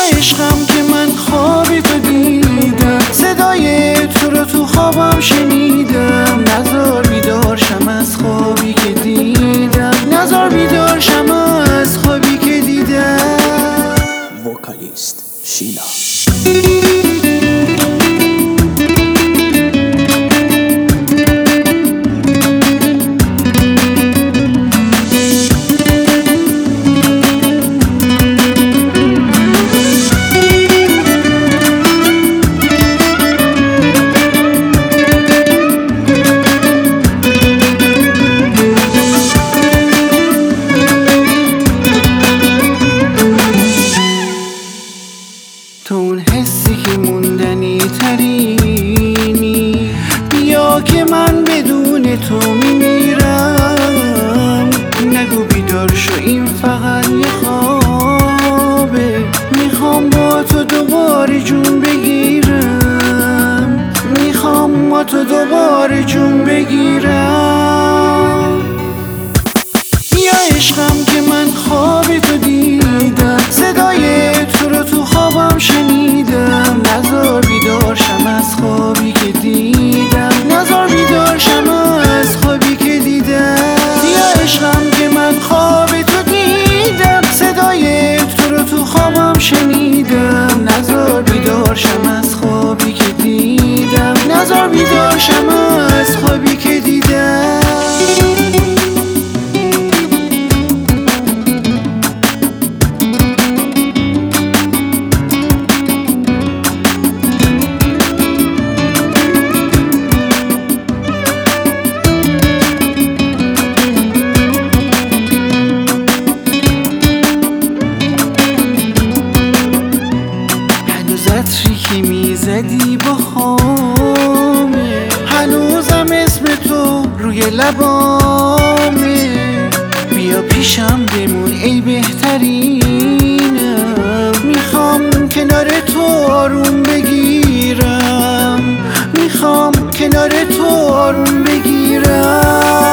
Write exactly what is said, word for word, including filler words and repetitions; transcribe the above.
عشقم که من خوابی تو دیدم، صدای تو رو تو خوابم شنیدم. نزار بیدار شم از خوابی که دیدم، نزار بیدار شم از خوابی که دیدم. وکالیست شیلا. تو اون حسی که موندنی ترینی، بیا که من بدون تو میمیرم. نگو بیدار شو این فقط یه خوابه، میخوام با تو دوباره جون بگیرم، میخوام با تو دوباره جون بگیرم. بیا عشقم که من خواب تو دیدم، صدای تو رو تو خوابم شنیدم. نزار بیدار شم از خوابی که دیدم، نزار بیدار شم از خوابی که دیدم. بیا عشقم که من خواب تو دیدم، صدای تو رو تو خوابم شنیدم. نزار بیدار شم از خوابی که دیدم، نزار بیدار شم از خوابی که دیدم. عطری که میزدی با خامه، هنوزم اسم تو روی لبامه. بیا پیشم بمون ای بهترینم، میخوام کنار تو آروم بگیرم، میخوام کنار تو آروم بگیرم.